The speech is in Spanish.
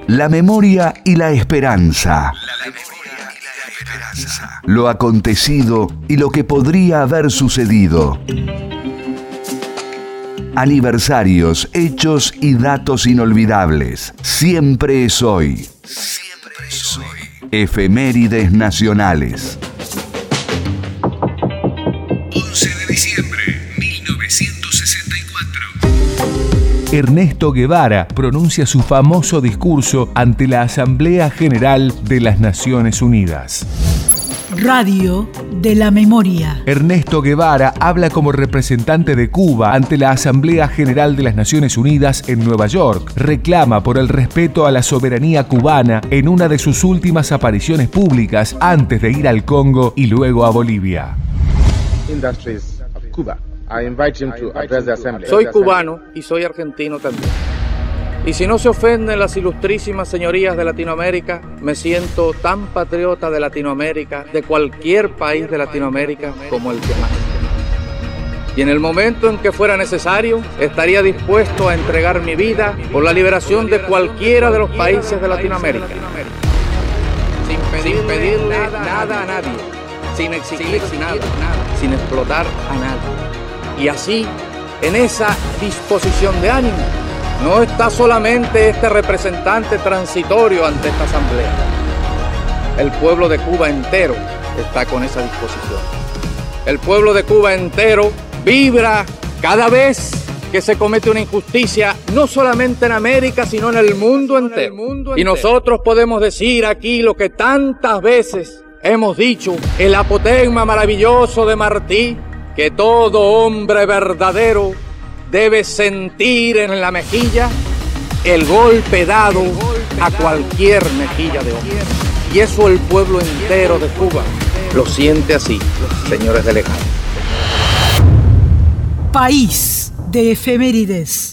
La memoria y la esperanza. Lo acontecido y lo que podría haber sucedido. Aniversarios, hechos y datos inolvidables. Siempre es hoy. Siempre es hoy. Efemérides nacionales. 11 de diciembre, 1964. Ernesto Guevara pronuncia su famoso discurso ante la Asamblea General de las Naciones Unidas. Radio de la Memoria. Ernesto Guevara habla como representante de Cuba ante la Asamblea General de las Naciones Unidas en Nueva York. Reclama por el respeto a la soberanía cubana en una de sus últimas apariciones públicas antes de ir al Congo y luego a Bolivia. Industries of Cuba. I invite him to address the assembly. Soy cubano y soy argentino también. Y si no se ofenden las ilustrísimas señorías de Latinoamérica, me siento tan patriota de Latinoamérica, de cualquier país de Latinoamérica, como el que más. Y en el momento en que fuera necesario, estaría dispuesto a entregar mi vida por la liberación de cualquiera de los países de Latinoamérica, sin pedirle nada a nadie, sin exigir nada, sin explotar a nadie. Y así, en esa disposición de ánimo, no está solamente este representante transitorio ante esta asamblea. El pueblo de Cuba entero está con esa disposición. El pueblo de Cuba entero vibra cada vez que se comete una injusticia, no solamente en América, sino en el mundo entero. Y nosotros podemos decir aquí lo que tantas veces hemos dicho, el apotegma maravilloso de Martí, que todo hombre verdadero debe sentir en la mejilla el golpe dado a cualquier mejilla de hombre. Y eso el pueblo entero de Cuba lo siente así, señores delegados. País de efemérides.